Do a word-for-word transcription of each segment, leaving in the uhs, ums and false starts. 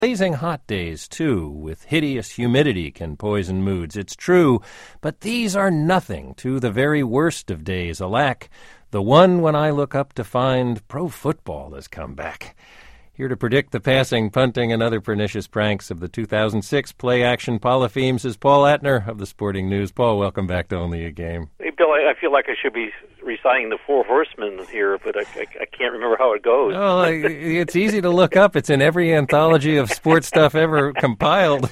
Blazing hot days, too, with hideous humidity can poison moods. It's true, but these are nothing to the very worst of days. Alack, the one when I look up to find pro football has come back. Here to predict the passing, punting, and other pernicious pranks of the two thousand six play-action Polyphemes is Paul Atner of the Sporting News. Paul, welcome back to Only a Game. Hey, Bill, I feel like I should be reciting the Four Horsemen here, but I, I, I can't remember how it goes. Well, it's easy to look up. It's in every anthology of sports stuff ever compiled.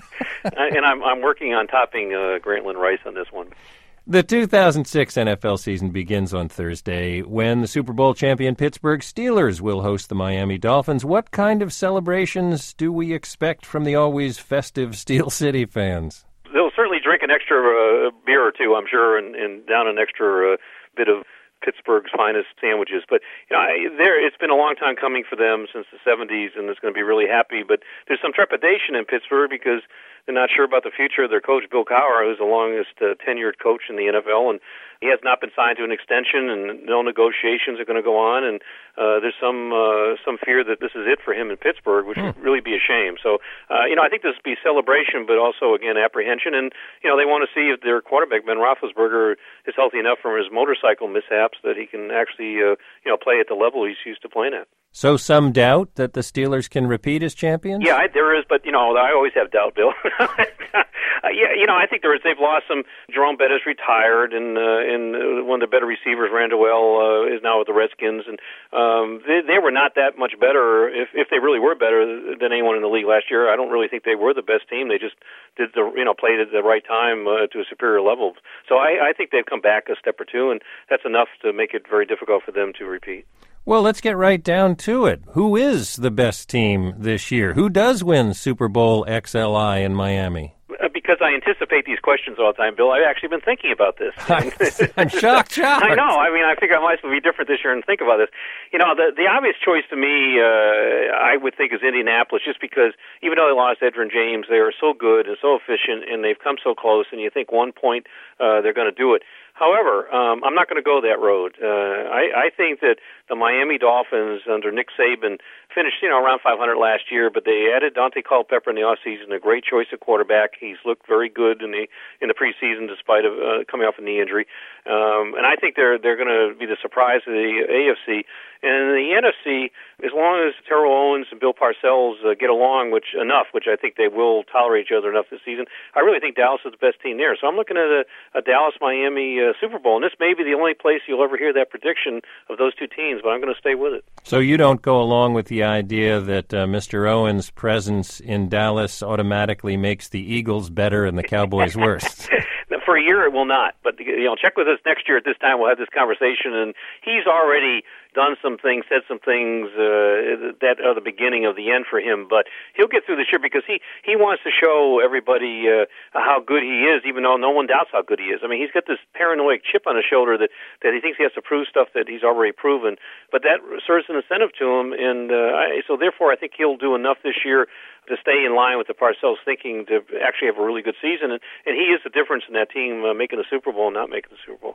And I'm, I'm working on topping uh, Grantland Rice on this one. The two thousand six N F L season begins on Thursday when the Super Bowl champion Pittsburgh Steelers will host the Miami Dolphins. What kind of celebrations do we expect from the always festive Steel City fans? They'll certainly drink an extra uh, beer or two, I'm sure, and, and down an extra uh, bit of Pittsburgh's finest sandwiches. But you know, I, there, it's been a long time coming for them since the seventies, and it's going to be really happy. But there's some trepidation in Pittsburgh because they're not sure about the future of their coach, Bill Cowher, who's the longest uh, tenured coach in the N F L, and he has not been signed to an extension, and no negotiations are going to go on. And uh, there's some uh, some fear that this is it for him in Pittsburgh, which would really be a shame. So, uh, you know, I think this would be celebration, but also, again, apprehension. And, you know, they want to see if their quarterback, Ben Roethlisberger, is healthy enough from his motorcycle mishaps that he can actually, uh, you know, play at the level he's used to playing at. So some doubt that the Steelers can repeat as champions? Yeah, I, there is, but, you know, I always have doubt, Bill. uh, yeah, you know, I think there is, they've lost some. Jerome Bettis retired, and uh, and uh, one of the better receivers, Randall, uh, is now with the Redskins, and um, they, they were not that much better, if if they really were better than anyone in the league last year. I don't really think they were the best team. They just did the, you know, played at the right time uh, to a superior level. So I, I think they've come back a step or two, and that's enough to make it very difficult for them to repeat. Well, let's get right down to it. Who is the best team this year? Who does win Super Bowl X L I in Miami? Because I anticipate these questions all the time, Bill, I've actually been thinking about this. I'm shocked, shocked. I know. I mean, I think I might as well be different this year and think about this. You know, the the obvious choice to me, uh, I would think, is Indianapolis, just because even though they lost Edgerrin James, they are so good and so efficient, and they've come so close, and you think one point uh, they're going to do it. However, um, I'm not going to go that road. Uh, I, I think that the Miami Dolphins under Nick Saban finished, you know, around five hundred last year, but they added Dante Culpepper in the offseason, a great choice of quarterback. He's looked very good in the in the preseason despite of uh, coming off a knee injury. Um, and I think they're they're going to be the surprise of the A F C. And in the N F C, as long as Terrell Owens and Bill Parcells uh, get along, which enough, which I think they will tolerate each other enough this season, I really think Dallas is the best team there. So I'm looking at a, a Dallas-Miami uh, Super Bowl, and this may be the only place you'll ever hear that prediction of those two teams, but I'm going to stay with it. So you don't go along with the idea that uh, Mister Owens' presence in Dallas automatically makes the Eagles better and the Cowboys worse? For a year, it will not. But, you know, check with us next year at this time. We'll have this conversation. And he's already done some things, said some things uh, that are the beginning of the end for him. But he'll get through this year because he, he wants to show everybody uh, how good he is, even though no one doubts how good he is. I mean, he's got this paranoid chip on his shoulder that, that he thinks he has to prove stuff that he's already proven. But that serves an incentive to him. And uh, I, so, therefore, I think he'll do enough this year to stay in line with the Parcells thinking to actually have a really good season. And, and he is the difference in that team uh, making the Super Bowl and not making the Super Bowl.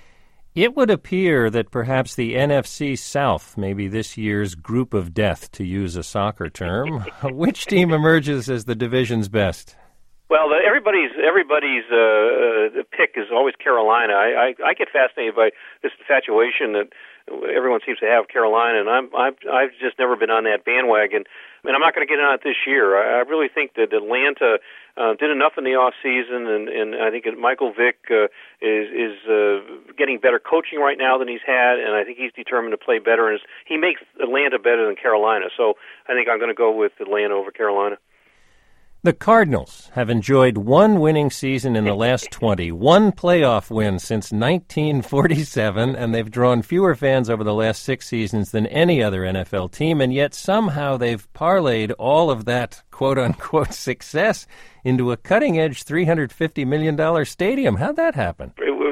It would appear that perhaps the N F C South may be this year's group of death, to use a soccer term. Which team emerges as the division's best? Well, the, everybody's everybody's uh, uh, pick is always Carolina. I, I, I get fascinated by this infatuation that everyone seems to have Carolina, and I'm, I'm I've just never been on that bandwagon. And I'm not going to get on it this year. I, I really think that Atlanta uh, did enough in the off season, and, and I think that Michael Vick uh, is is uh, getting better coaching right now than he's had, and I think he's determined to play better. And he makes Atlanta better than Carolina, so I think I'm going to go with Atlanta over Carolina. The Cardinals have enjoyed one winning season in the last twenty, one playoff win since nineteen forty-seven, and they've drawn fewer fans over the last six seasons than any other N F L team, and yet somehow they've parlayed all of that quote-unquote success into a cutting-edge three hundred fifty million dollars stadium. How'd that happen? It was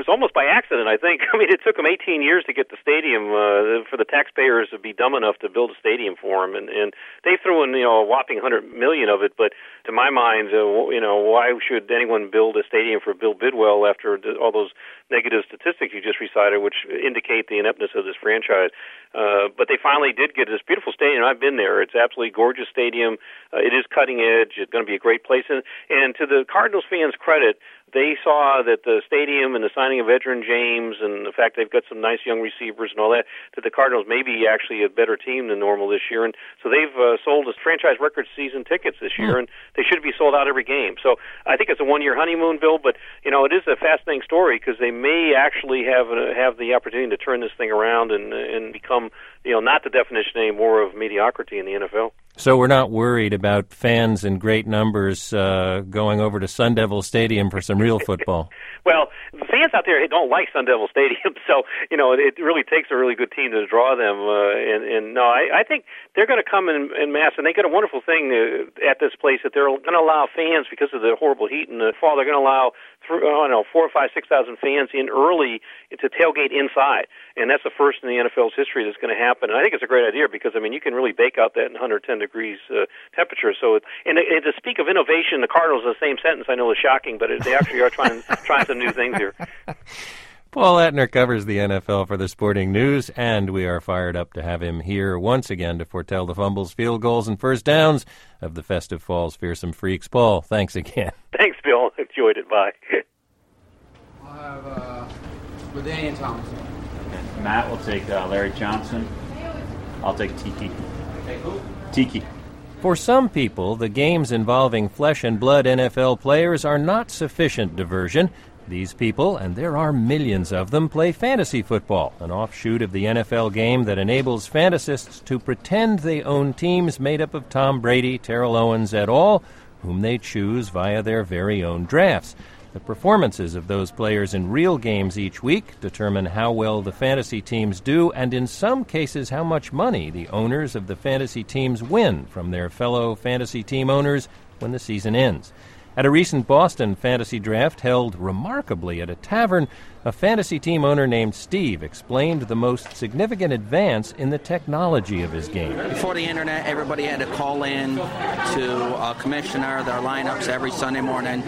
was almost by accident, I think. I mean, it took them eighteen years to get the stadium, uh, for the taxpayers to be dumb enough to build a stadium for them, and, and they threw in, you know, a whopping one hundred million dollars of it, but to my mind, uh, you know, why should anyone build a stadium for Bill Bidwell after all those negative statistics you just recited, which indicate the ineptness of this franchise? Uh, but they finally did get this beautiful stadium. I've been there. It's absolutely gorgeous stadium. Uh, it is cutting edge. It's going to be a great place. And, and to the Cardinals fans' credit, they saw that the stadium and the signing of Edgerrin James and the fact they've got some nice young receivers and all that, that the Cardinals may be actually a better team than normal this year. And so they've uh, sold us franchise record season tickets this year, and they should be sold out every game. So I think it's a one-year honeymoon, Bill, but, you know, it is a fascinating story because they may actually have uh, have the opportunity to turn this thing around and, and become, you know, not the definition anymore of mediocrity in the N F L. So we're not worried about fans in great numbers uh, going over to Sun Devil Stadium for some real football. Well, the fans out there don't like Sun Devil Stadium, so, you know, it really takes a really good team to draw them. Uh, and, and, no, I, I think they're going to come in, in mass, and they got a wonderful thing uh, at this place that they're going to allow fans, because of the horrible heat in the fall, they're going to allow, through, I don't know, four or five, six thousand fans in early to tailgate inside. And that's the first in the N F L's history that's going to happen. And I think it's a great idea because, I mean, you can really bake out that one hundred ten degrees uh, temperature. So, it, and, and to speak of innovation, the Cardinals in the same sentence, I know is shocking, but it, they actually are trying trying some new things here. Paul Atner covers the N F L for the Sporting News, and we are fired up to have him here once again to foretell the fumbles, field goals, and first downs of the Festive Falls Fearsome Freaks. Paul, thanks again. Thanks, Bill. Enjoyed it. Bye. I'll have uh, LaDainian Thompson. Matt will take uh, Larry Johnson. I'll take Tiki. Take who? Tiki. For some people, the games involving flesh and blood N F L players are not sufficient diversion. These people, and there are millions of them, play fantasy football, an offshoot of the N F L game that enables fantasists to pretend they own teams made up of Tom Brady, Terrell Owens et al., whom they choose via their very own drafts. The performances of those players in real games each week determine how well the fantasy teams do, and in some cases how much money the owners of the fantasy teams win from their fellow fantasy team owners when the season ends. At a recent Boston fantasy draft held remarkably at a tavern, a fantasy team owner named Steve explained the most significant advance in the technology of his game. Before the internet, everybody had to call in to a commissioner their lineups every Sunday morning.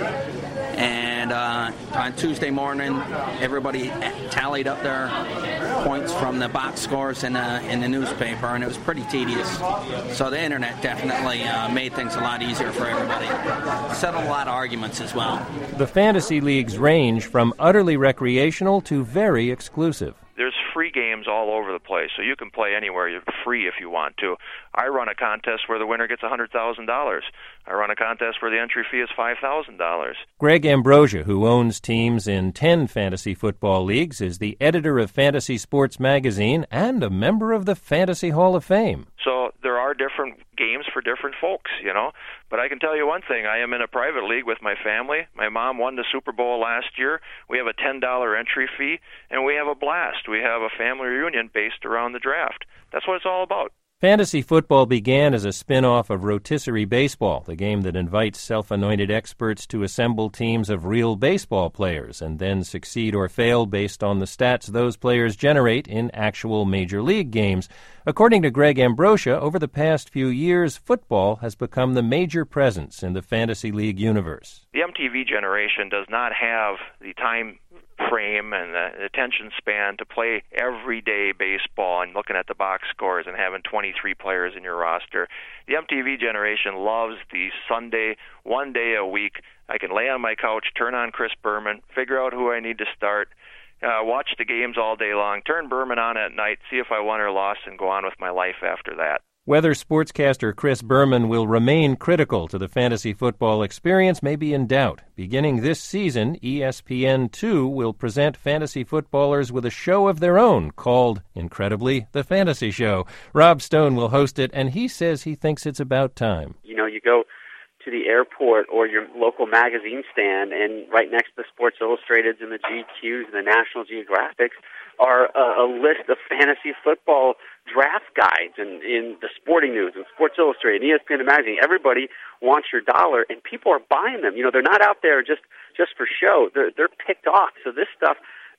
And uh, on Tuesday morning, everybody tallied up their points from the box scores in the, in the newspaper, and it was pretty tedious. So the internet definitely uh, made things a lot easier for everybody. Settled a lot of arguments as well. The fantasy leagues range from utterly recreational to very exclusive. There's free games all over the place, so you can play anywhere. You're free if you want to. I run a contest where the winner gets one hundred thousand dollars. I run a contest where the entry fee is five thousand dollars. Greg Ambrosia, who owns teams in ten fantasy football leagues, is the editor of Fantasy Sports Magazine and a member of the Fantasy Hall of Fame. So there are different games for different folks, you know. But I can tell you one thing. I am in a private league with my family. My mom won the Super Bowl last year. We have a ten dollars entry fee, and we have a blast. We have a family reunion based around the draft. That's what it's all about. Fantasy football began as a spin-off of rotisserie baseball, the game that invites self-anointed experts to assemble teams of real baseball players and then succeed or fail based on the stats those players generate in actual major league games. According to Greg Ambrosia, over the past few years, football has become the major presence in the fantasy league universe. The M T V generation does not have the time frame and the attention span to play everyday baseball and looking at the box scores and having twenty-three players in your roster. The M T V generation loves the Sunday, one day a week. I can lay on my couch, turn on Chris Berman, figure out who I need to start, uh, watch the games all day long, turn Berman on at night, see if I won or lost, and go on with my life after that. Whether sportscaster Chris Berman will remain critical to the fantasy football experience may be in doubt. Beginning this season, E S P N two will present fantasy footballers with a show of their own called, incredibly, The Fantasy Show. Rob Stone will host it, and he says he thinks it's about time. You know, you go to the airport or your local magazine stand, and right next to the Sports Illustrateds and the G Qs and the National Geographics are a, a list of fantasy football draft guides and in the Sporting News and Sports Illustrated and E S P N Magazine. Everybody wants your dollar, and people are buying them. You know, they're not out there just, just for show. They're, they're picked off. So this stuff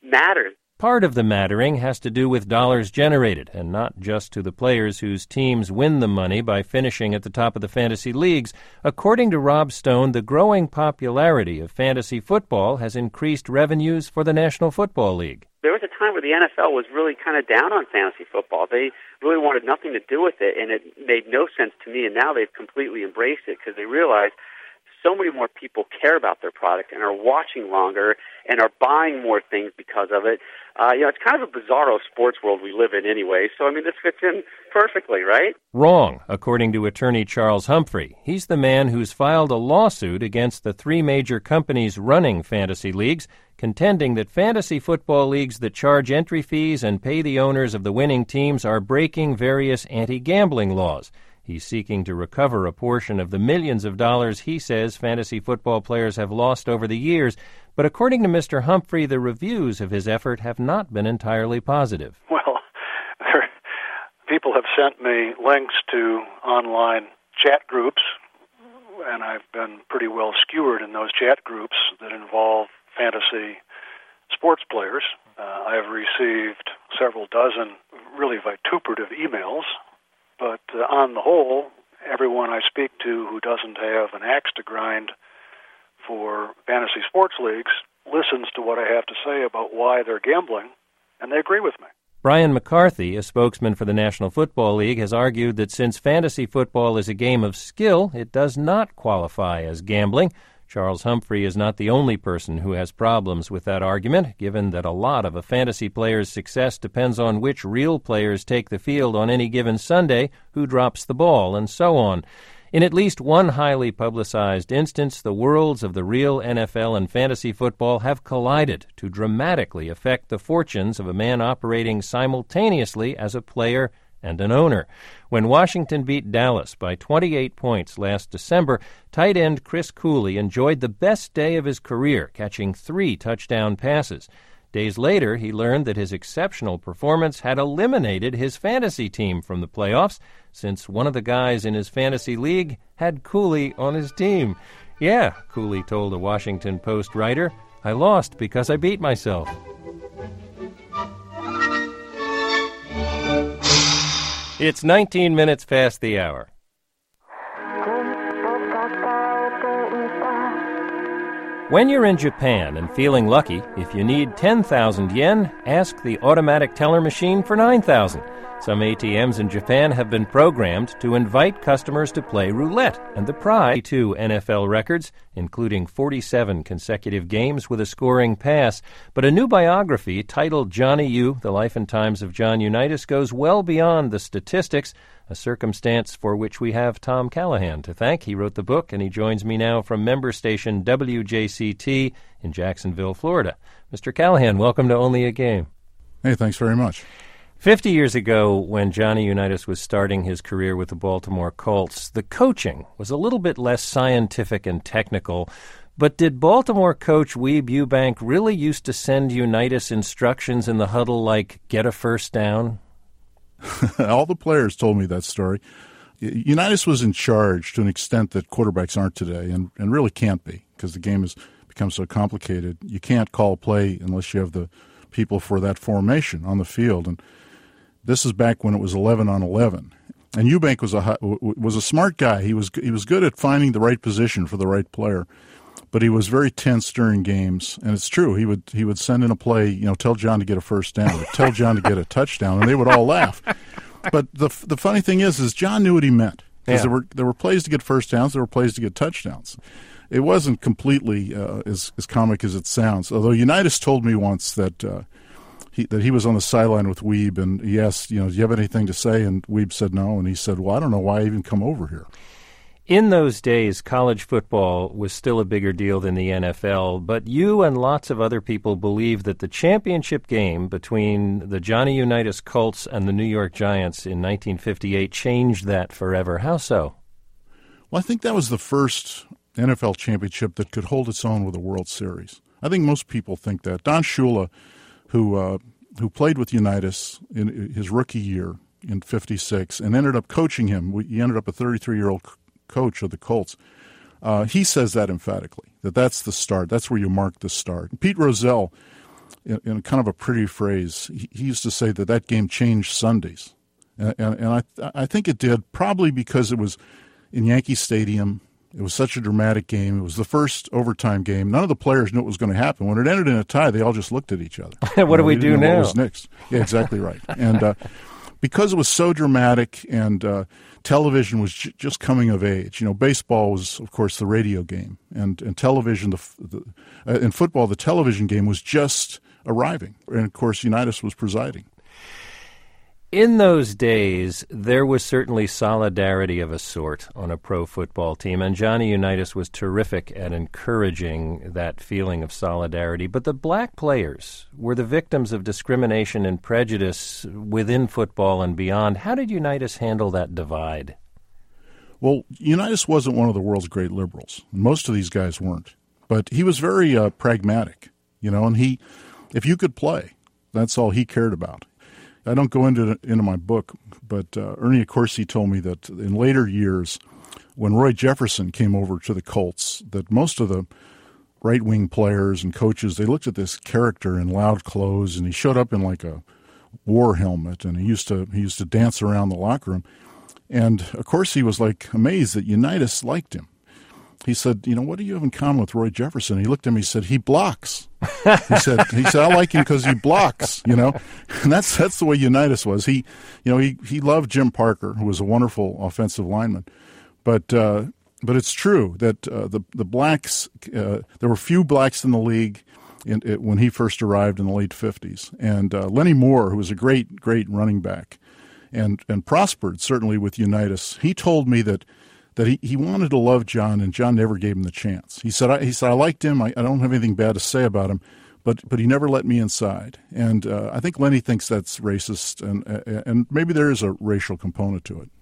matters. Part of the mattering has to do with dollars generated, and not just to the players whose teams win the money by finishing at the top of the fantasy leagues. According to Rob Stone, the growing popularity of fantasy football has increased revenues for the National Football League. There was a time where the N F L was really kind of down on fantasy football. They really wanted nothing to do with it, and it made no sense to me, and now they've completely embraced it because they realize so many more people care about their product and are watching longer and are buying more things because of it. Uh, you know, it's kind of a bizarro sports world we live in anyway, so, I mean, this fits in perfectly, right? Wrong, according to attorney Charles Humphrey. He's the man who's filed a lawsuit against the three major companies running fantasy leagues, contending that fantasy football leagues that charge entry fees and pay the owners of the winning teams are breaking various anti-gambling laws. He's seeking to recover a portion of the millions of dollars he says fantasy football players have lost over the years. But according to Mister Humphrey, the reviews of his effort have not been entirely positive. Well, there, people have sent me links to online chat groups, and I've been pretty well skewered in those chat groups that involve fantasy sports players. Uh, I've received several dozen really vituperative emails. But uh, on the whole, everyone I speak to who doesn't have an axe to grind for fantasy sports leagues listens to what I have to say about why they're gambling, and they agree with me. Brian McCarthy, a spokesman for the National Football League, has argued that since fantasy football is a game of skill, it does not qualify as gambling. Charles Humphrey is not the only person who has problems with that argument, given that a lot of a fantasy player's success depends on which real players take the field on any given Sunday, who drops the ball, and so on. In at least one highly publicized instance, the worlds of the real N F L and fantasy football have collided to dramatically affect the fortunes of a man operating simultaneously as a player and an owner. When Washington beat Dallas by twenty-eight points last December, tight end Chris Cooley enjoyed the best day of his career, catching three touchdown passes. Days later, he learned that his exceptional performance had eliminated his fantasy team from the playoffs, since one of the guys in his fantasy league had Cooley on his team. Yeah, Cooley told a Washington Post writer, I lost because I beat myself. It's nineteen minutes past the hour. When you're in Japan and feeling lucky, if you need ten thousand yen, ask the automatic teller machine for nine thousand. Some A T Ms in Japan have been programmed to invite customers to play roulette, and the prize, two N F L records, including forty-seven consecutive games with a scoring pass. But a new biography titled Johnny U, The Life and Times of John Unitas, goes well beyond the statistics, a circumstance for which we have Tom Callahan to thank. He wrote the book, and he joins me now from member station W J C T in Jacksonville, Florida. Mister Callahan, welcome to Only a Game. Hey, thanks very much. Fifty years ago, when Johnny Unitas was starting his career with the Baltimore Colts, the coaching was a little bit less scientific and technical. But did Baltimore coach Weeb Ewbank really used to send Unitas instructions in the huddle like, get a first down? All the players told me that story. Unitas was in charge to an extent that quarterbacks aren't today, and, and really can't be, because the game has become so complicated. You can't call a play unless you have the people for that formation on the field. And this is back when it was eleven on eleven. And Ewbank was a was a smart guy. He was he was good at finding the right position for the right player, but he was very tense during games. And it's true. He would he would send in a play, you know, tell John to get a first down, or tell John to get a touchdown, and they would all laugh. But the the funny thing is, is John knew what he meant, because yeah. there were there were plays to get first downs, there were plays to get touchdowns. It wasn't completely uh, as as comic as it sounds. Although Unitas told me once that. Uh, He, that he was on the sideline with Weeb, and he asked, you know, do you have anything to say? And Weeb said no, and he said, well, I don't know why I even come over here. In those days, college football was still a bigger deal than the N F L, but you and lots of other people believe that the championship game between the Johnny Unitas Colts and the New York Giants in nineteen fifty-eight changed that forever. How so? Well, I think that was the first N F L championship that could hold its own with a World Series. I think most people think that. Don Shula, who uh, who played with Unitas in his rookie year in fifty-six and ended up coaching him. He ended up a thirty-three-year-old coach of the Colts. Uh, he says that emphatically, that that's the start. That's where you mark the start. Pete Rozelle in, in kind of a pretty phrase. He, he used to say that that game changed Sundays. And, and, and I, I think it did, probably because it was in Yankee Stadium. It was such a dramatic game. It was the first overtime game. None of the players knew what was going to happen. When it ended in a tie, they all just looked at each other. What you know, do we do now? What was next? Yeah, exactly right. And uh, because it was so dramatic, and uh, television was j- just coming of age. You know, baseball was, of course, the radio game, and and television, the, the uh, in football, the television game was just arriving, and of course, Unitas was presiding. In those days, there was certainly solidarity of a sort on a pro football team, and Johnny Unitas was terrific at encouraging that feeling of solidarity. But the black players were the victims of discrimination and prejudice within football and beyond. How did Unitas handle that divide? Well, Unitas wasn't one of the world's great liberals. Most of these guys weren't. But he was very uh, pragmatic, you know, and he, if you could play, that's all he cared about. I don't go into into my book, but uh, Ernie Accorsi told me that in later years, when Roy Jefferson came over to the Colts, that most of the right-wing players and coaches, they looked at this character in loud clothes, and he showed up in like a war helmet, and he used to he used to dance around the locker room. And Accorsi was like amazed that Unitas liked him. He said, you know, what do you have in common with Roy Jefferson? He looked at me and said, he blocks. He said, he said, I like him because he blocks, you know. And that's that's the way Unitas was. He, you know, he, he loved Jim Parker, who was a wonderful offensive lineman. But uh, but it's true that uh, the the blacks, uh, there were few blacks in the league in, it, when he first arrived in the late fifties. And uh, Lenny Moore, who was a great, great running back and, and prospered certainly with Unitas, he told me that that he, he wanted to love John, and John never gave him the chance. He said, I, he said, I liked him. I, I don't have anything bad to say about him, but but he never let me inside. And uh, I think Lenny thinks that's racist, and and maybe there is a racial component to it.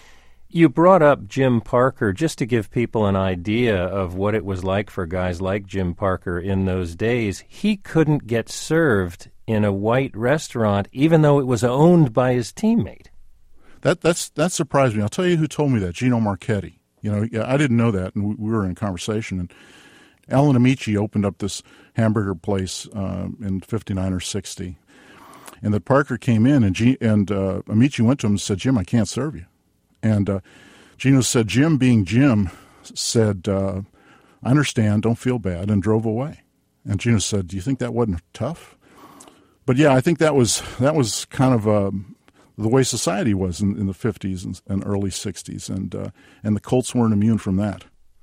You brought up Jim Parker just to give people an idea of what it was like for guys like Jim Parker in those days. He couldn't get served in a white restaurant, even though it was owned by his teammate. That that's that surprised me. I'll tell you who told me that. Gino Marchetti. You know, I didn't know that, and we, we were in conversation. And Alan Amici opened up this hamburger place uh, in fifty-nine or sixty, and that Parker came in, and G, and uh, Amici went to him and said, "Jim, I can't serve you." And uh, Gino said, "Jim, being Jim, said, uh, I understand. Don't feel bad," and drove away. And Gino said, "Do you think that wasn't tough?" But yeah, I think that was that was kind of a the way society was in, in the fifties and, and early sixties, and uh, and the Colts weren't immune from that.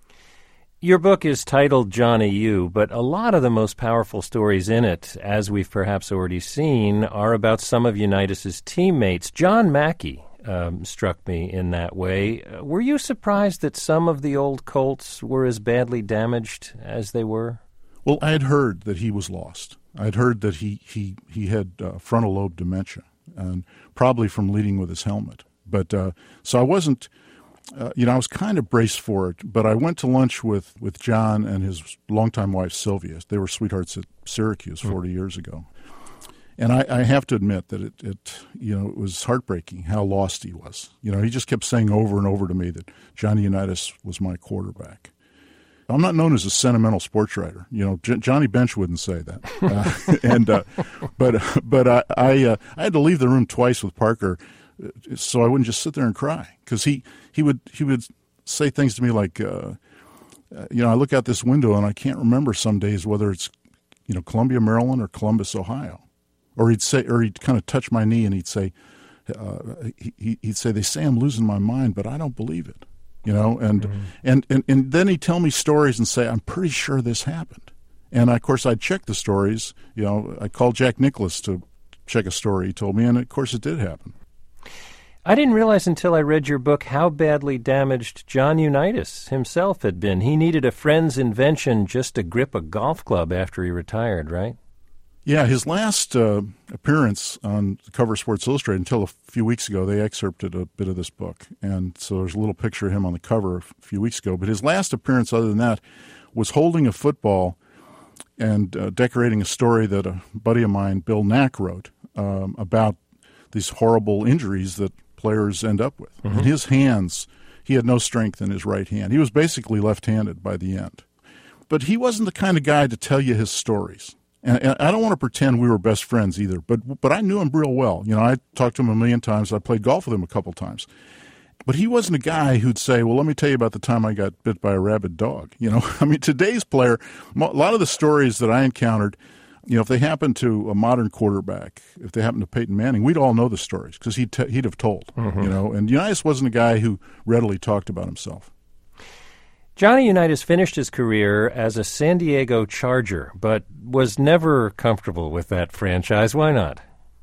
Your book is titled Johnny U, but a lot of the most powerful stories in it, as we've perhaps already seen, are about some of Unitas's teammates. John Mackey um, struck me in that way. Uh, were you surprised that some of the old Colts were as badly damaged as they were? Well, I had heard that he was lost. I had heard that he, he, he had uh, frontal lobe dementia, and probably from leading with his helmet. But uh, so I wasn't, uh, you know, I was kind of braced for it. But I went to lunch with, with John and his longtime wife Sylvia. They were sweethearts at Syracuse forty mm. years ago, and I, I have to admit that it, it, you know, it was heartbreaking how lost he was. You know, he just kept saying over and over to me that Johnny Unitas was my quarterback. I'm not known as a sentimental sports writer. You know, J- Johnny Bench wouldn't say that. Uh, and uh, but but I I, uh, I had to leave the room twice with Parker, so I wouldn't just sit there and cry, because he, he would he would say things to me like, uh, you know, I look out this window and I can't remember some days whether it's, you know, Columbia, Maryland or Columbus, Ohio, or he'd say, or he'd kind of touch my knee and he'd say, uh, he, he'd say, they say I'm losing my mind, but I don't believe it. You know, and, mm-hmm. and, and, and then he'd tell me stories and say, I'm pretty sure this happened. And, of course, I'd check the stories. You know, I called Jack Nicklaus to check a story he told me, and, of course, it did happen. I didn't realize until I read your book how badly damaged John Unitas himself had been. He needed a friend's invention just to grip a golf club after he retired, right? Yeah, his last uh, appearance on the cover of Sports Illustrated, until a few weeks ago, they excerpted a bit of this book. And so there's a little picture of him on the cover a few weeks ago. But his last appearance, other than that, was holding a football and uh, decorating a story that a buddy of mine, Bill Knack, wrote um, about these horrible injuries that players end up with. Mm-hmm. In his hands, he had no strength in his right hand. He was basically left-handed by the end. But he wasn't the kind of guy to tell you his stories. And, and I don't want to pretend we were best friends either, but but I knew him real well. You know, I talked to him a million times. I played golf with him a couple times. But he wasn't a guy who'd say, well, let me tell you about the time I got bit by a rabid dog. You know, I mean, today's player, a lot of the stories that I encountered, you know, if they happened to a modern quarterback, if they happened to Peyton Manning, we'd all know the stories because he'd, t- he'd have told, mm-hmm. you know. And Unitas wasn't a guy who readily talked about himself. Johnny Unitas finished his career as a San Diego Charger, but was never comfortable with that franchise. Why not?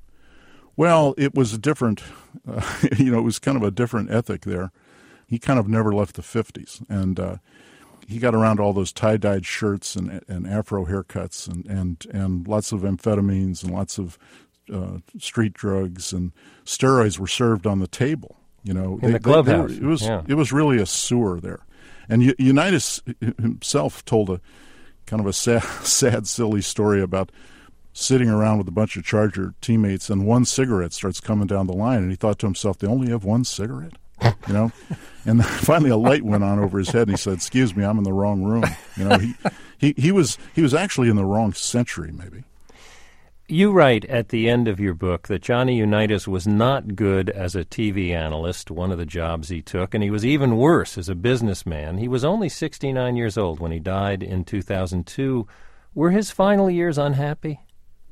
Well, it was a different, uh, you know, it was kind of a different ethic there. He kind of never left the fifties, and uh, he got around all those tie-dyed shirts and, and afro haircuts and, and, and lots of amphetamines and lots of uh, street drugs, and steroids were served on the table. You know, in they, the clubhouse. They, they were, it was yeah. it was really a sewer there, and U- Unitas himself told a kind of a sad, sad, silly story about sitting around with a bunch of Charger teammates, and one cigarette starts coming down the line, and he thought to himself, they only have one cigarette? You know? And finally a light went on over his head, and he said, excuse me, I'm in the wrong room. You know, he, he, he was he was actually in the wrong century, maybe. You write at the end of your book that Johnny Unitas was not good as a T V analyst, one of the jobs he took, and he was even worse as a businessman. He was only sixty-nine years old when he died in two thousand two. Were his final years unhappy?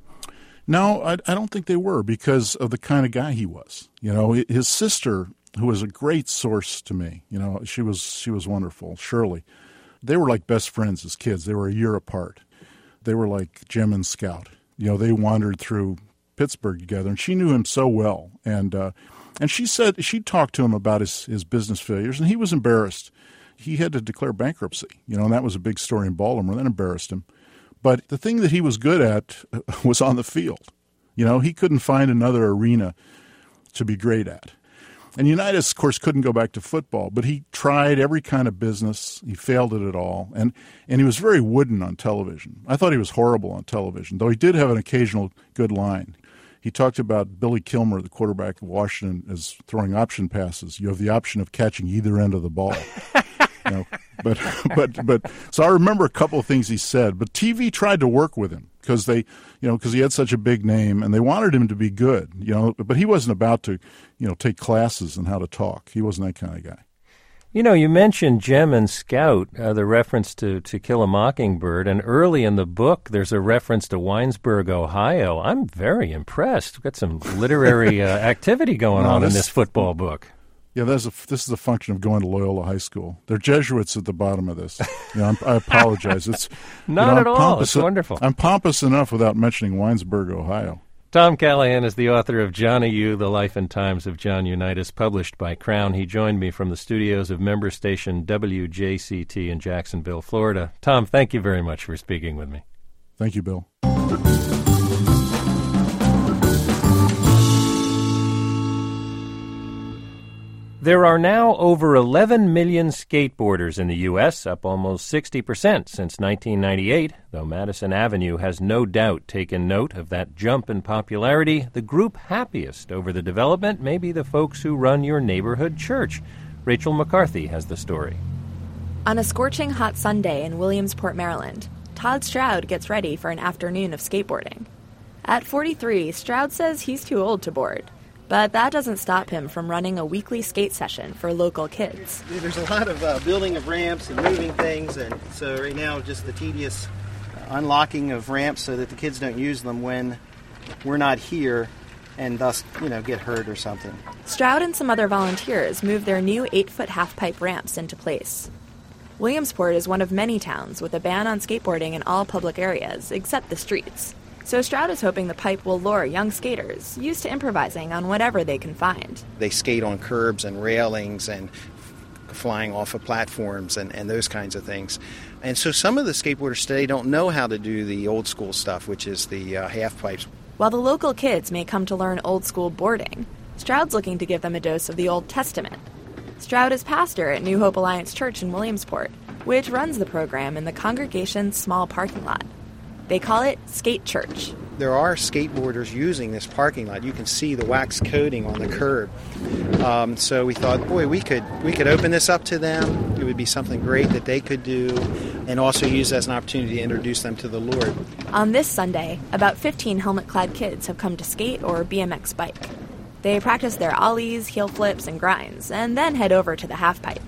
No, I, I don't think they were, because of the kind of guy he was. You know, his sister, who was a great source to me, you know, she was she was wonderful, Shirley. They were like best friends as kids. They were a year apart. They were like Jim and Scout. You know, they wandered through Pittsburgh together, and she knew him so well. And uh, and she said she talked to him about his, his business failures, and he was embarrassed. He had to declare bankruptcy, you know, and that was a big story in Baltimore. That embarrassed him. But the thing that he was good at was on the field. You know, he couldn't find another arena to be great at. And Unitas, of course, couldn't go back to football, but he tried every kind of business. He failed at it all. And, and he was very wooden on television. I thought he was horrible on television, though he did have an occasional good line. He talked about Billy Kilmer, the quarterback of Washington, as throwing option passes. You have the option of catching either end of the ball. You know, but but but so I remember a couple of things he said. But T V tried to work with him because they, you know, because he had such a big name, and they wanted him to be good. You know, but he wasn't about to, you know, take classes in how to talk. He wasn't that kind of guy. You know, you mentioned Jem and Scout, uh, the reference to To Kill a Mockingbird, and early in the book, there's a reference to Winesburg, Ohio. I'm very impressed. We've got some literary uh, activity going no, on this, in this football book. Yeah, there's a, this is a function of going to Loyola High School. They're Jesuits at the bottom of this. You know, I'm, I apologize. It's not you know, at all. It's wonderful. I'm pompous enough without mentioning Winesburg, Ohio. Tom Callahan is the author of Johnny U, The Life and Times of John Unitas, published by Crown. He joined me from the studios of member station W J C T in Jacksonville, Florida. Tom, thank you very much for speaking with me. Thank you, Bill. There are now over eleven million skateboarders in the U S, up almost sixty percent since nineteen ninety-eight. Though Madison Avenue has no doubt taken note of that jump in popularity, the group happiest over the development may be the folks who run your neighborhood church. Rachel McCarthy has the story. On a scorching hot Sunday in Williamsport, Maryland, Todd Stroud gets ready for an afternoon of skateboarding. At forty-three, Stroud says he's too old to board. But that doesn't stop him from running a weekly skate session for local kids. There's a lot of uh, building of ramps and moving things, and so right now just the tedious unlocking of ramps so that the kids don't use them when we're not here and thus, you know, get hurt or something. Stroud and some other volunteers move their new eight-foot half-pipe ramps into place. Williamsport is one of many towns with a ban on skateboarding in all public areas except the streets. So Stroud is hoping the pipe will lure young skaters, used to improvising on whatever they can find. They skate on curbs and railings and flying off of platforms and, and those kinds of things. And so some of the skateboarders today don't know how to do the old school stuff, which is the uh, half pipes. While the local kids may come to learn old school boarding, Stroud's looking to give them a dose of the Old Testament. Stroud is pastor at New Hope Alliance Church in Williamsport, which runs the program in the congregation's small parking lot. They call it Skate Church. there are skateboarders using this parking lot. You can see the wax coating on the curb. Um, so we thought, boy, we could we could open this up to them. It would be something great that they could do, and also use as an opportunity to introduce them to the Lord. On this Sunday, about fifteen helmet-clad kids have come to skate or B M X bike. They practice their ollies, heel flips, and grinds, and then head over to the halfpipe.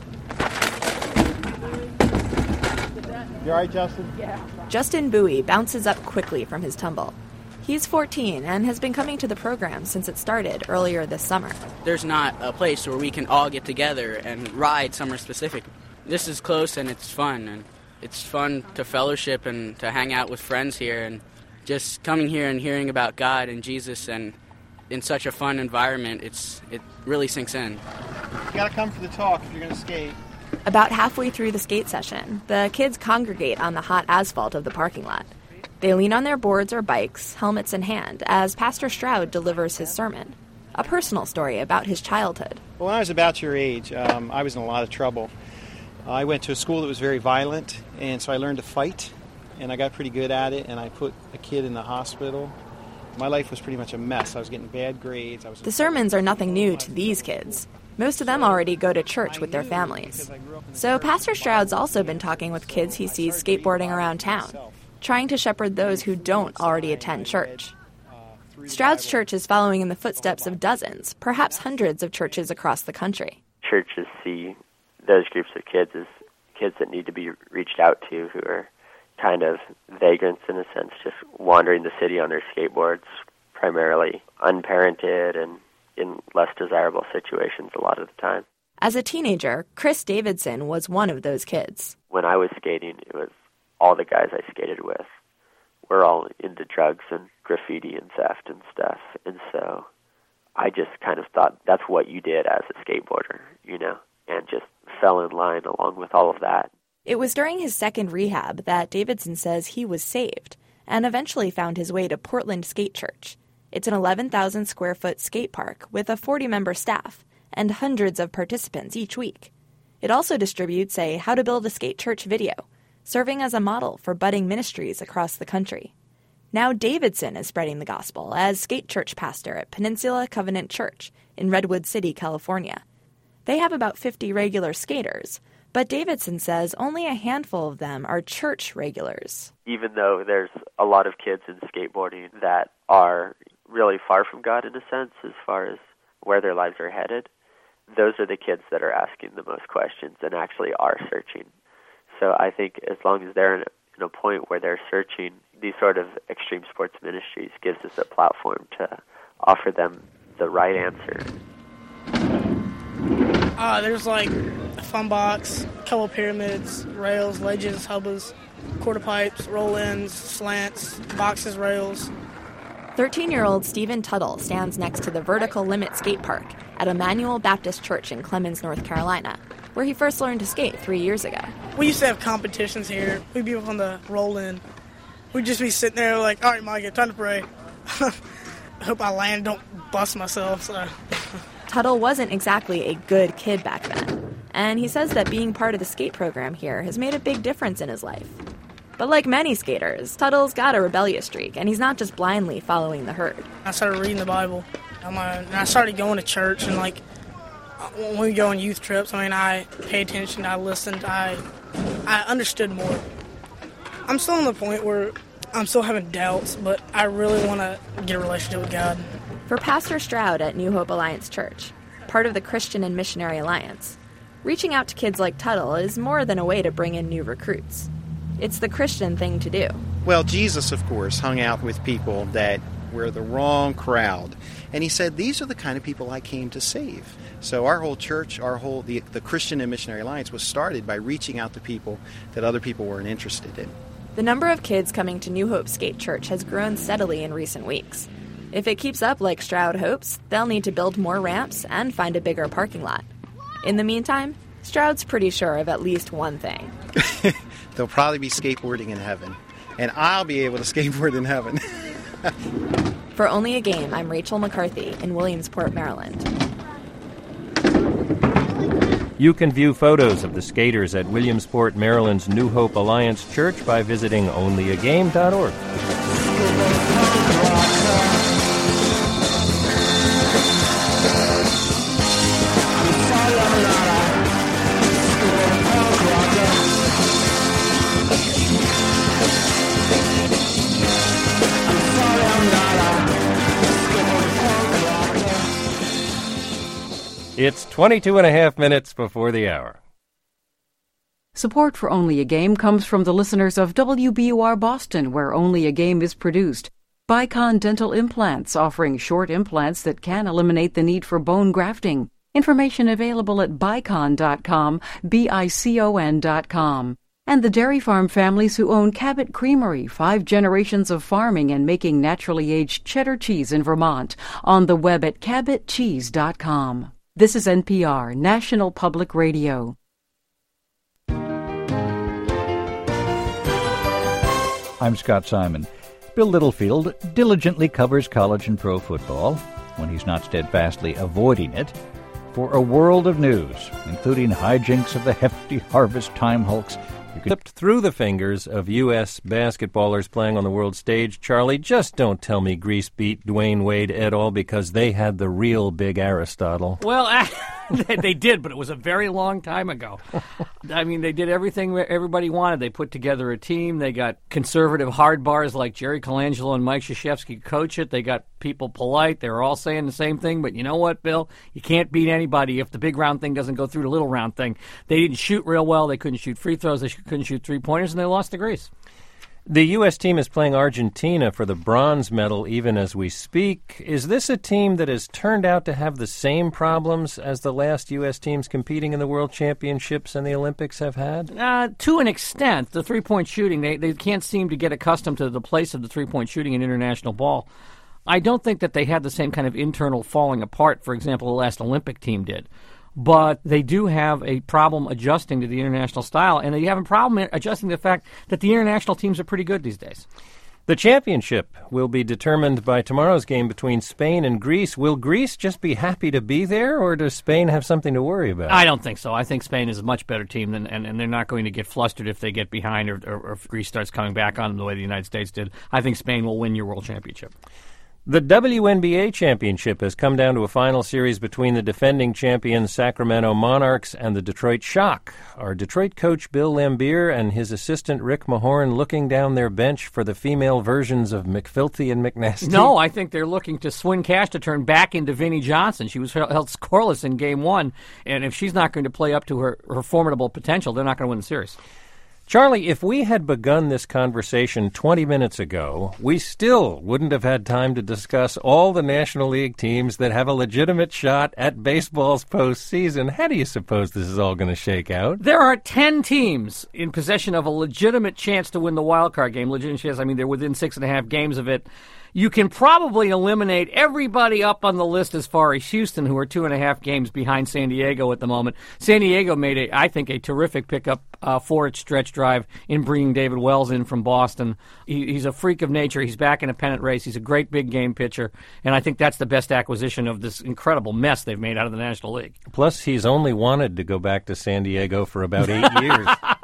You all right, Justin? Yeah. Justin Bowie bounces up quickly from his tumble. He's fourteen and has been coming to the program since it started earlier this summer. There's not a place where we can all get together and ride somewhere specific. This is close and it's fun, and it's fun to fellowship and to hang out with friends here, and just coming here and hearing about God and Jesus and in such a fun environment, it's it really sinks in. You gotta come for the talk if you're gonna skate. About halfway through the skate session, the kids congregate on the hot asphalt of the parking lot. They lean on their boards or bikes, helmets in hand, as Pastor Stroud delivers his sermon, a personal story about his childhood. Well, when I was about your age, um, I was in a lot of trouble. I went to a school that was very violent, and so I learned to fight, and I got pretty good at it, and I put a kid in the hospital. My life was pretty much a mess. I was getting bad grades. I was The sermons are nothing new to these kids. Most of them already go to church with their families. So Pastor Stroud's also been talking with kids he sees skateboarding around town, trying to shepherd those who don't already attend church. Stroud's church is following in the footsteps of dozens, perhaps hundreds of churches across the country. Churches see those groups of kids as kids that need to be reached out to, who are kind of vagrants in a sense, just wandering the city on their skateboards, primarily unparented and in less desirable situations a lot of the time. As a teenager, Chris Davidson was one of those kids. When I was skating, it was all the guys I skated with were all into drugs and graffiti and theft and stuff. And so I just kind of thought that's what you did as a skateboarder, you know, and just fell in line along with all of that. It was during his second rehab that Davidson says he was saved and eventually found his way to Portland Skate Church. It's an eleven thousand square foot skate park with a forty member staff and hundreds of participants each week. It also distributes a How to Build a Skate Church video, serving as a model for budding ministries across the country. Now Davidson is spreading the gospel as skate church pastor at Peninsula Covenant Church in Redwood City, California. They have about fifty regular skaters, but Davidson says only a handful of them are church regulars. Even though there's a lot of kids in skateboarding that are really far from God in a sense as far as where their lives are headed, those are the kids that are asking the most questions and actually are searching. So I think as long as they're in a, in a point where they're searching, these sort of extreme sports ministries gives us a platform to offer them the right answer. Uh, there's like a fun box, a couple pyramids, rails, ledges, hubbas, quarter pipes, roll-ins, slants, boxes, rails. thirteen-year-old Stephen Tuttle stands next to the Vertical Limit skate park at Emmanuel Baptist Church in Clemens, North Carolina, where he first learned to skate three years ago. We used to have competitions here. We'd be up on the roll-in. We'd just be sitting there like, all right, Micah, time to pray. I hope I land, don't bust myself. So. Tuttle wasn't exactly a good kid back then, and he says that being part of the skate program here has made a big difference in his life. But like many skaters, Tuttle's got a rebellious streak, and he's not just blindly following the herd. I started reading the Bible, and I started going to church, and like when we go on youth trips, I mean, I paid attention, I listened, I I understood more. I'm still on the point where I'm still having doubts, but I really want to get a relationship with God. For Pastor Stroud at New Hope Alliance Church, part of the Christian and Missionary Alliance, reaching out to kids like Tuttle is more than a way to bring in new recruits. It's the Christian thing to do. Well, Jesus, of course, hung out with people that were the wrong crowd. And he said, these are the kind of people I came to save. So our whole church, our whole the, the Christian and Missionary Alliance was started by reaching out to people that other people weren't interested in. The number of kids coming to New Hope Skate Church has grown steadily in recent weeks. If it keeps up like Stroud hopes, they'll need to build more ramps and find a bigger parking lot. In the meantime, Stroud's pretty sure of at least one thing. They'll probably be skateboarding in heaven, and I'll be able to skateboard in heaven. For Only a Game, I'm Rachel McCarthy in Williamsport, Maryland. You can view photos of the skaters at Williamsport, Maryland's New Hope Alliance Church by visiting only a game dot org. It's twenty-two and a half minutes before the hour. Support for Only a Game comes from the listeners of W B U R Boston, where Only a Game is produced. Bicon Dental Implants, offering short implants that can eliminate the need for bone grafting. Information available at bicon dot com, B I C O N dot com. And the dairy farm families who own Cabot Creamery, five generations of farming and making naturally aged cheddar cheese in Vermont, on the web at cabot cheese dot com. This is N P R, National Public Radio. I'm Scott Simon. Bill Littlefield diligently covers college and pro football, when he's not steadfastly avoiding it, for a world of news, including hijinks of the hefty Harvest Time Hulks. You could Slipped through the fingers of U S basketballers playing on the world stage. Charlie, just don't tell me Greece beat Dwayne Wade et al. Because they had the real big Aristotle. Well, they did, but it was a very long time ago. I mean, they did everything everybody wanted. They put together a team. They got conservative hard bars like Jerry Colangelo and Mike Krzyzewski coach it. They got people polite. They were all saying the same thing. But you know what, Bill? You can't beat anybody if the big round thing doesn't go through the little round thing. They didn't shoot real well. They couldn't shoot free throws. They couldn't shoot three-pointers, and they lost to Greece. The U S team is playing Argentina for the bronze medal even as we speak. Is this a team that has turned out to have the same problems as the last U S teams competing in the World Championships and the Olympics have had? Uh, to an extent. The three-point shooting, they, they can't seem to get accustomed to the place of the three-point shooting in international ball. I don't think that they had the same kind of internal falling apart, for example, the last Olympic team did. But they do have a problem adjusting to the international style, and they have a problem adjusting to the fact that the international teams are pretty good these days. The championship will be determined by tomorrow's game between Spain and Greece. Will Greece just be happy to be there, or does Spain have something to worry about? I don't think so. I think Spain is a much better team, than, and, and they're not going to get flustered if they get behind or, or, or if Greece starts coming back on them the way the United States did. I think Spain will win your World Championship. The W N B A championship has come down to a final series between the defending champions Sacramento Monarchs and the Detroit Shock. Are Detroit coach Bill Laimbeer and his assistant Rick Mahorn looking down their bench for the female versions of McFilthy and McNasty? No, I think they're looking to swing cash to turn back into Vinnie Johnson. She was held scoreless in game one, and if she's not going to play up to her, her formidable potential, they're not going to win the series. Charlie, if we had begun this conversation twenty minutes ago, we still wouldn't have had time to discuss all the National League teams that have a legitimate shot at baseball's postseason. How do you suppose this is all going to shake out? There are ten teams in possession of a legitimate chance to win the wild card game. Legitimate chance, I mean, they're within six and a half games of it. You can probably eliminate everybody up on the list as far as Houston, who are two and a half games behind San Diego at the moment. San Diego made, a, I think, a terrific pickup uh, for its stretch drive in bringing David Wells in from Boston. He, he's a freak of nature. He's back in a pennant race. He's a great big game pitcher, and I think that's the best acquisition of this incredible mess they've made out of the National League. Plus, he's only wanted to go back to San Diego for about eight years.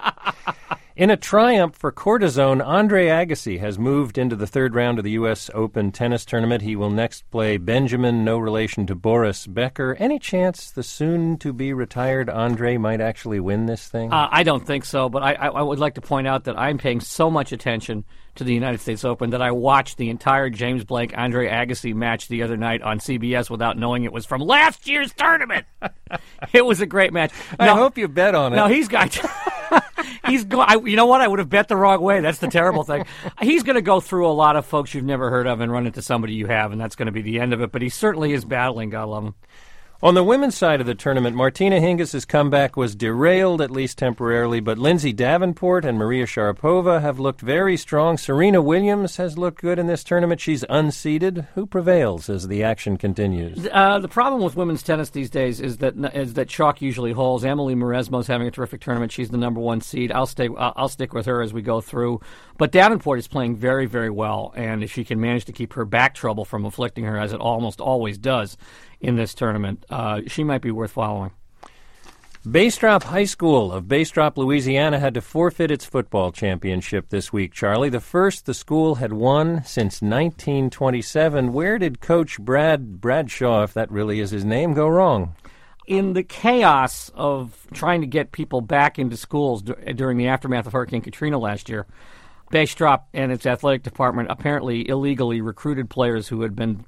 In a triumph for cortisone, Andre Agassi has moved into the third round of the U S Open tennis tournament. He will next play Benjamin, no relation to Boris Becker. Any chance the soon-to-be-retired Andre might actually win this thing? Uh, I don't think so, but I, I, I would like to point out that I'm paying so much attention to the United States Open that I watched the entire James Blake Andre Agassi match the other night on C B S without knowing it was from last year's tournament. It was a great match. I no, hope you bet on it. No, he's got. He's go. I, you know what? I would have bet the wrong way. That's the terrible thing. He's going to go through a lot of folks you've never heard of and run into somebody you have, and that's going to be the end of it. But he certainly is battling. God love him. On the women's side of the tournament, Martina Hingis' comeback was derailed, at least temporarily, but Lindsay Davenport and Maria Sharapova have looked very strong. Serena Williams has looked good in this tournament. She's unseeded. Who prevails as the action continues? Uh, the problem with women's tennis these days is that is that chalk usually holds. Emily Mauresmo's having a terrific tournament. She's the number one seed. I'll stay. I'll stick with her as we go through. But Davenport is playing very, very well, and if she can manage to keep her back trouble from afflicting her, as it almost always does in this tournament, uh, she might be worth following. Bastrop High School of Bastrop, Louisiana had to forfeit its football championship this week, Charlie. The first the school had won since nineteen twenty-seven. Where did Coach Brad Bradshaw, if that really is his name, go wrong? In the chaos of trying to get people back into schools d- during the aftermath of Hurricane Katrina last year, Bastrop and its athletic department apparently illegally recruited players who had been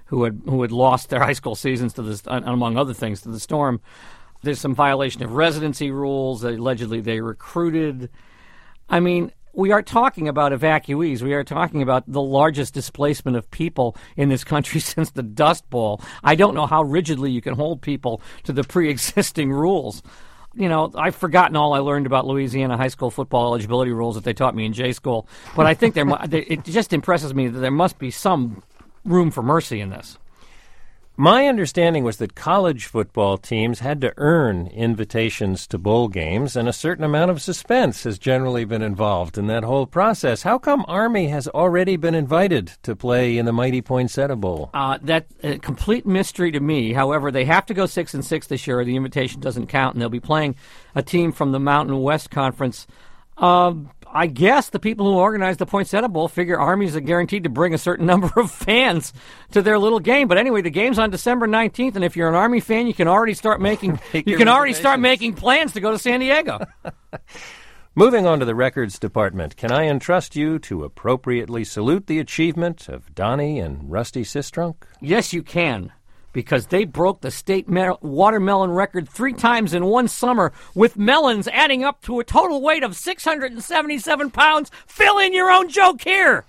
who had who had lost their high school seasons to this, among other things, to the storm. There's some violation of residency rules. Allegedly, they recruited. I mean, we are talking about evacuees. We are talking about the largest displacement of people in this country since the Dust Bowl. I don't know how rigidly you can hold people to the pre-existing rules. You know, I've forgotten all I learned about Louisiana high school football eligibility rules that they taught me in J school, but I think there it just impresses me that there must be some room for mercy in this. My understanding was that college football teams had to earn invitations to bowl games, and a certain amount of suspense has generally been involved in that whole process. How come Army has already been invited to play in the mighty Poinsettia Bowl? Uh, that's a complete mystery to me. However, they have to go six and six this year, or the invitation doesn't count, and they'll be playing a team from the Mountain West Conference. Uh, I guess the people who organized the Poinsettia Bowl figure Armies are guaranteed to bring a certain number of fans to their little game. But anyway, the game's on December nineteenth, and if you're an Army fan, you can already start making you can already start making plans to go to San Diego. Moving on to the records department, can I entrust you to appropriately salute the achievement of Donnie and Rusty Sistrunk? Yes, you can. Because they broke the state me- watermelon record three times in one summer, with melons adding up to a total weight of six hundred seventy-seven pounds. Fill in your own joke here.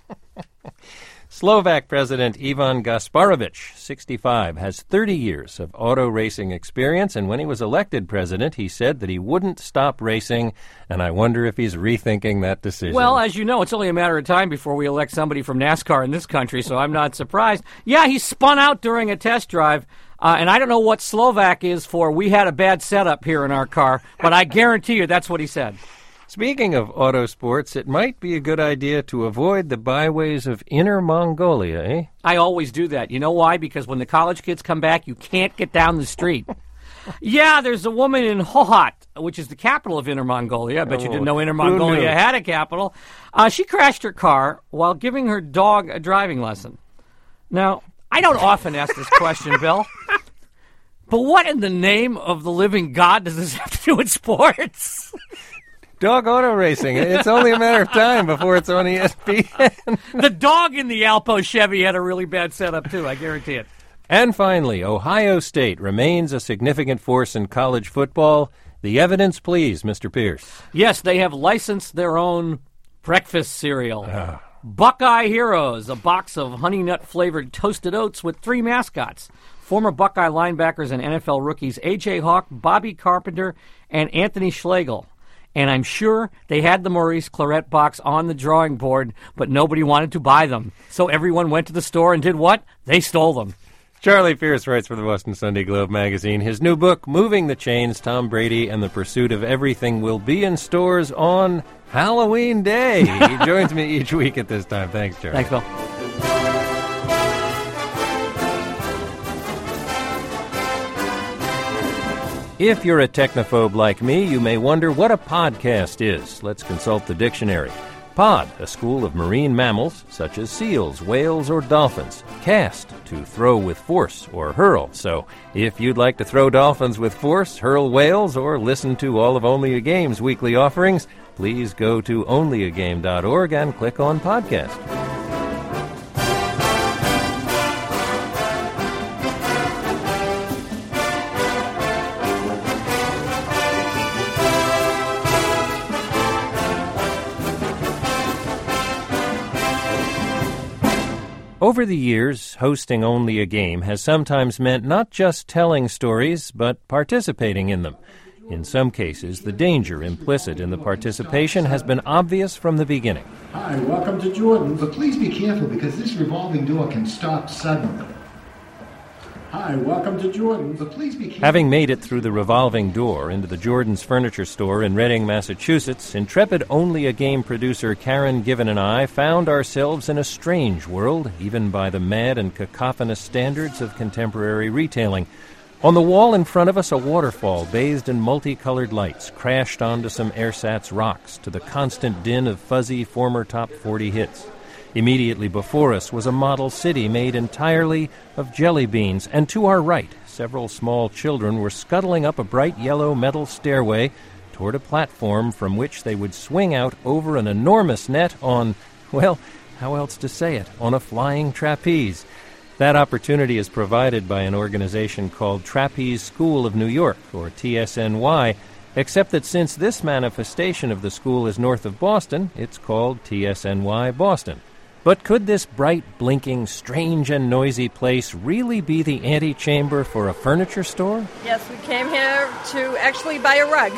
Slovak President Ivan Gasparovich, sixty-five, has thirty years of auto racing experience, and when he was elected president, he said that he wouldn't stop racing, and I wonder if he's rethinking that decision. Well, as you know, it's only a matter of time before we elect somebody from NASCAR in this country, so I'm not surprised. Yeah, he spun out during a test drive, uh, and I don't know what Slovak is for. We had a bad setup here in our car, but I guarantee you that's what he said. Speaking of auto sports, it might be a good idea to avoid the byways of Inner Mongolia, eh? I always do that. You know why? Because when the college kids come back, you can't get down the street. Yeah, there's a woman in Hohhot, which is the capital of Inner Mongolia. I bet oh, you didn't know Inner Mongolia had a capital. Uh, she crashed her car while giving her dog a driving lesson. Now, I don't often ask this question, Bill, but what in the name of the living God does this have to do with sports? Dog auto racing. It's only a matter of time before it's on E S P N. The dog in the Alpo Chevy had a really bad setup, too. I guarantee it. And finally, Ohio State remains a significant force in college football. The evidence, please, Mister Pierce. Yes, they have licensed their own breakfast cereal. Uh. Buckeye Heroes, a box of Honey Nut-flavored toasted oats with three mascots. Former Buckeye linebackers and N F L rookies A J Hawk, Bobby Carpenter, and Anthony Schlegel. And I'm sure they had the Maurice Claret box on the drawing board, but nobody wanted to buy them. So everyone went to the store and did what? They stole them. Charlie Pierce writes for the Boston Sunday Globe magazine. His new book, Moving the Chains, Tom Brady and the Pursuit of Everything, will be in stores on Halloween Day. He joins me each week at this time. Thanks, Charlie. Thanks, Bill. If you're a technophobe like me, you may wonder what a podcast is. Let's consult the dictionary. Pod, a school of marine mammals, such as seals, whales, or dolphins. Cast, to throw with force or hurl. So, if you'd like to throw dolphins with force, hurl whales, or listen to all of Only a Game's weekly offerings, please go to only a game dot org and click on podcast. Over the years, hosting Only a Game has sometimes meant not just telling stories, but participating in them. In some cases, the danger implicit in the participation has been obvious from the beginning. Hi, welcome to Jordan's. But please be careful because this revolving door can stop suddenly. Hi, welcome to Jordan's. But please be careful. Having made it through the revolving door into the Jordan's furniture store in Reading, Massachusetts, intrepid Only a Game producer Karen Given and I found ourselves in a strange world, even by the mad and cacophonous standards of contemporary retailing. On the wall in front of us, a waterfall bathed in multicolored lights crashed onto some ersatz rocks to the constant din of fuzzy former top forty hits. Immediately before us was a model city made entirely of jelly beans, and to our right, several small children were scuttling up a bright yellow metal stairway toward a platform from which they would swing out over an enormous net on, well, how else to say it, on a flying trapeze. That opportunity is provided by an organization called Trapeze School of New York, or T S N Y, except that since this manifestation of the school is north of Boston, it's called T S N Y Boston. But could this bright, blinking, strange and noisy place really be the antechamber for a furniture store? Yes, we came here to actually buy a rug,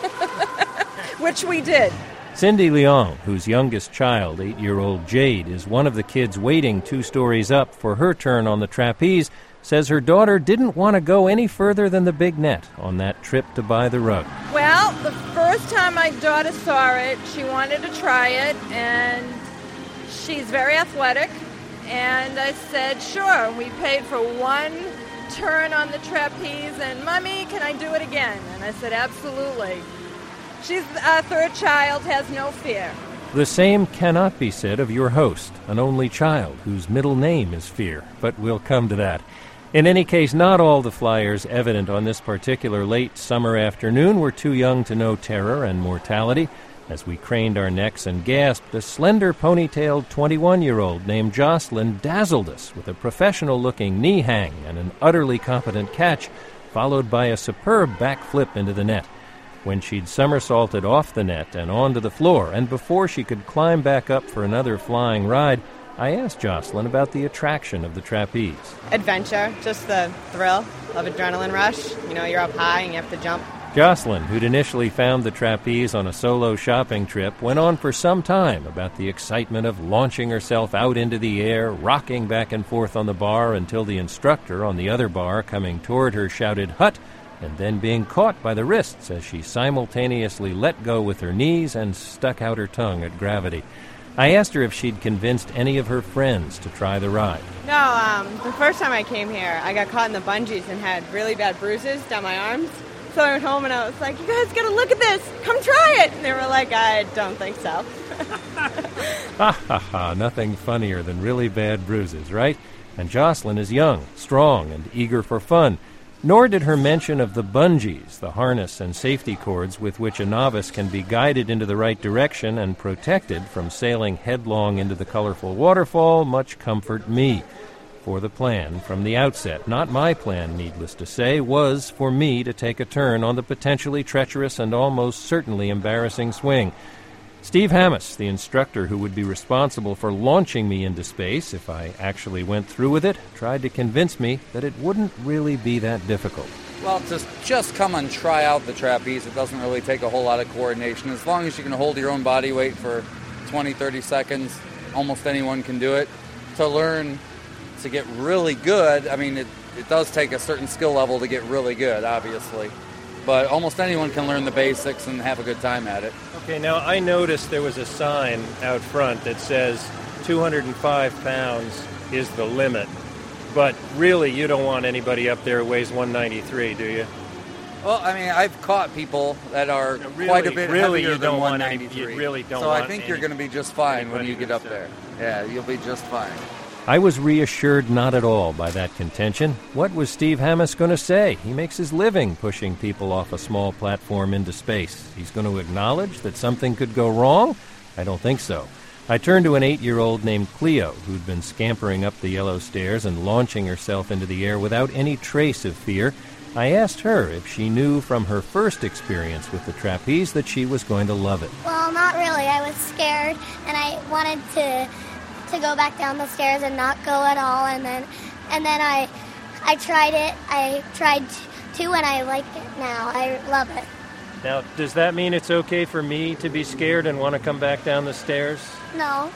which we did. Cindy Leong, whose youngest child, eight-year-old Jade, is one of the kids waiting two stories up for her turn on the trapeze, says her daughter didn't want to go any further than the big net on that trip to buy the rug. Well, the first time my daughter saw it, she wanted to try it, and she's very athletic, and I said, sure. We paid for one turn on the trapeze, and, Mommy, can I do it again? And I said, absolutely. She's our third child, has no fear. The same cannot be said of your host, an only child whose middle name is Fear, but we'll come to that. In any case, not all the flyers evident on this particular late summer afternoon were too young to know terror and mortality. As we craned our necks and gasped, a slender, ponytailed twenty-one-year-old named Jocelyn dazzled us with a professional-looking knee hang and an utterly competent catch, followed by a superb backflip into the net. When she'd somersaulted off the net and onto the floor, and before she could climb back up for another flying ride, I asked Jocelyn about the attraction of the trapeze. Adventure, just the thrill of adrenaline rush. You know, you're up high and you have to jump. Jocelyn, who'd initially found the trapeze on a solo shopping trip, went on for some time about the excitement of launching herself out into the air, rocking back and forth on the bar until the instructor on the other bar coming toward her shouted, "Hut!" and then being caught by the wrists as she simultaneously let go with her knees and stuck out her tongue at gravity. I asked her if she'd convinced any of her friends to try the ride. No, um, the first time I came here, I got caught in the bungees and had really bad bruises down my arms. So I went home and I was like, you guys gotta look at this, come try it. And they were like, I don't think so. Ha ha ha, nothing funnier than really bad bruises, right? And Jocelyn is young, strong, and eager for fun. Nor did her mention of the bungees, the harness and safety cords with which a novice can be guided into the right direction and protected from sailing headlong into the colorful waterfall, much comfort me. For the plan from the outset, not my plan, needless to say, was for me to take a turn on the potentially treacherous and almost certainly embarrassing swing. Steve Hammes, the instructor who would be responsible for launching me into space if I actually went through with it, tried to convince me that it wouldn't really be that difficult. Well, to just come and try out the trapeze, it doesn't really take a whole lot of coordination. As long as you can hold your own body weight for twenty, thirty seconds, almost anyone can do it. To learn to get really good, I mean, it, it does take a certain skill level to get really good, obviously. But almost anyone can learn the basics and have a good time at it. Okay, now I noticed there was a sign out front that says two hundred five pounds is the limit. But really, you don't want anybody up there who weighs one ninety-three, do you? Well, I mean, I've caught people that are no, really, quite a bit really heavier you than don't one ninety-three. ninety-three. You really don't so want I think any, you're going to be just fine when you get up there. Yeah, you'll be just fine. I was reassured not at all by that contention. What was Steve Hammes going to say? He makes his living pushing people off a small platform into space. He's going to acknowledge that something could go wrong? I don't think so. I turned to an eight-year-old named Cleo, who'd been scampering up the yellow stairs and launching herself into the air without any trace of fear. I asked her if she knew from her first experience with the trapeze that she was going to love it. Well, not really. I was scared, and I wanted to to go back down the stairs and not go at all, and then and then I I tried it. I tried to, and I like it now. I love it. Now, does that mean it's okay for me to be scared and want to come back down the stairs? No.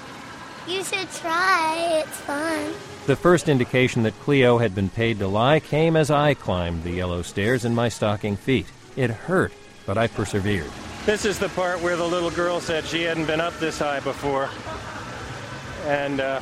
You should try. It's fun. The first indication that Cleo had been paid to lie came as I climbed the yellow stairs in my stocking feet. It hurt, but I persevered. This is the part where the little girl said she hadn't been up this high before. And, uh,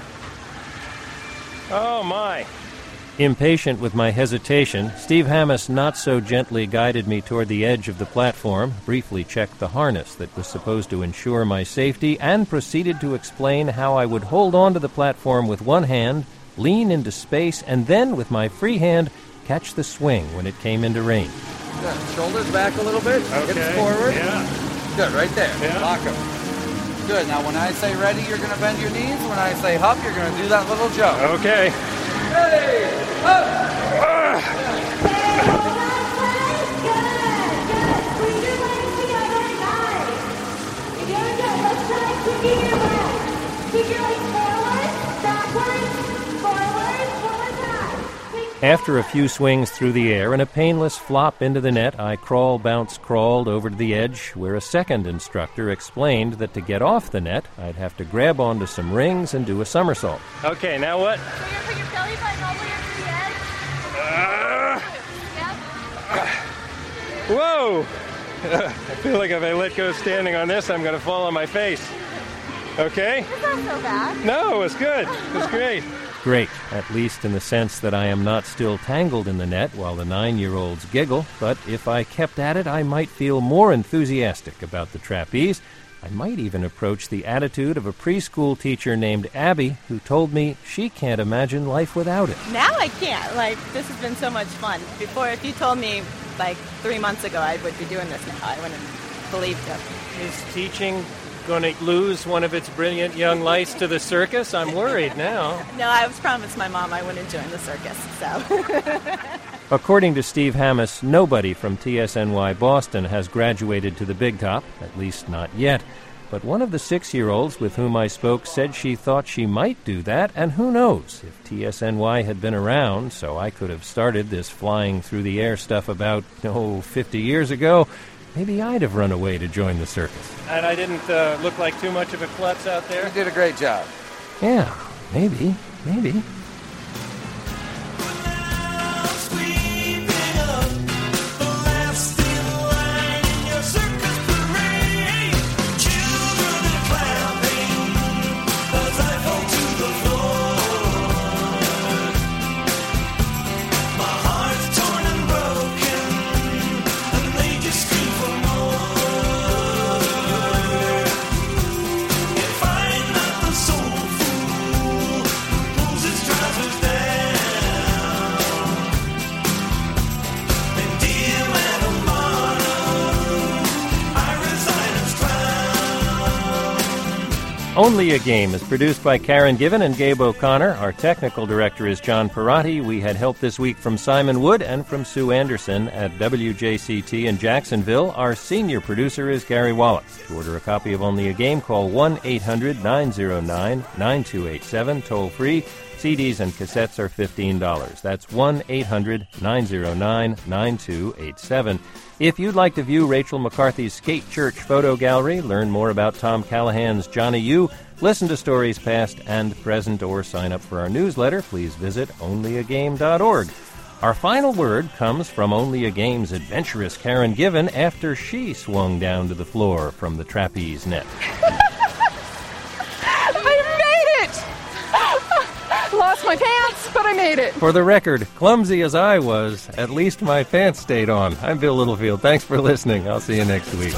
oh my. Impatient with my hesitation, Steve Hammes not so gently guided me toward the edge of the platform, briefly checked the harness that was supposed to ensure my safety, and proceeded to explain how I would hold on to the platform with one hand, lean into space, and then, with my free hand, catch the swing when it came into range. Good. Shoulders back a little bit. Okay. Hips forward. Yeah. Good, right there. Yeah. Lock them. Good. Now, when I say ready, you're going to bend your knees. When I say hop, you're going to do that little jump. Okay. After a few swings through the air and a painless flop into the net, I crawl, bounce, crawled over to the edge, where a second instructor explained that to get off the net, I'd have to grab onto some rings and do a somersault. Okay, now what? So you're going to put your belly button all the way up to the edge? Uh, Whoa! I feel like if I let go standing on this, I'm going to fall on my face. Okay? It's not so bad. No, it was good. It was great. Great, at least in the sense that I am not still tangled in the net while the nine-year-olds giggle, but if I kept at it, I might feel more enthusiastic about the trapeze. I might even approach the attitude of a preschool teacher named Abby, who told me she can't imagine life without it. Now I can't. Like, this has been so much fun. Before, if you told me, like, three months ago I would be doing this now, I wouldn't have believed it. Is teaching going to lose one of its brilliant young lights to the circus? I'm worried now. No, I was promised my mom I wouldn't join the circus, so. According to Steve Hammes, nobody from T S N Y Boston has graduated to the big top, at least not yet. But one of the six-year-olds with whom I spoke said she thought she might do that, and who knows, if T S N Y had been around, so I could have started this flying through the air stuff about, oh, fifty years ago, maybe I'd have run away to join the circus. And I didn't uh, look like too much of a klutz out there? You did a great job. Yeah, maybe, maybe. Only a Game is produced by Karen Given and Gabe O'Connor. Our technical director is John Perotti. We had help this week from Simon Wood and from Sue Anderson at W J C T in Jacksonville. Our senior producer is Gary Wallace. To order a copy of Only a Game, call one eight hundred nine oh nine nine two eight seven, toll free. C Ds and cassettes are fifteen dollars. That's one eight hundred nine oh nine nine two eight seven. If you'd like to view Rachel McCarthy's Skate Church photo gallery, learn more about Tom Callahan's Johnny U, listen to stories past and present, or sign up for our newsletter, please visit only a game dot org. Our final word comes from Only a Game's adventurous Karen Given after she swung down to the floor from the trapeze net. Lost my pants, but I made it. For the record, clumsy as I was, at least my pants stayed on. I'm Bill Littlefield. Thanks for listening. I'll see you next week.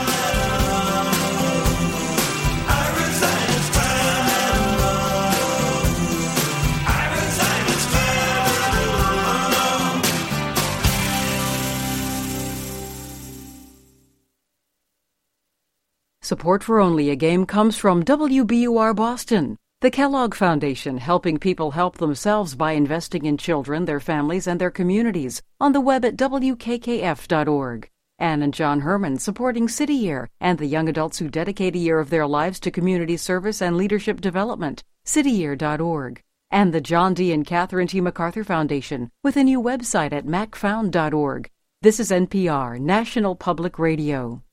Support for Only a Game comes from W B U R Boston, the Kellogg Foundation, helping people help themselves by investing in children, their families, and their communities, on the web at W K K F dot org. Ann and John Herman, supporting City Year and the young adults who dedicate a year of their lives to community service and leadership development, city year dot org. And the John D. and Catherine T. MacArthur Foundation, with a new website at mac found dot org. This is N P R, National Public Radio.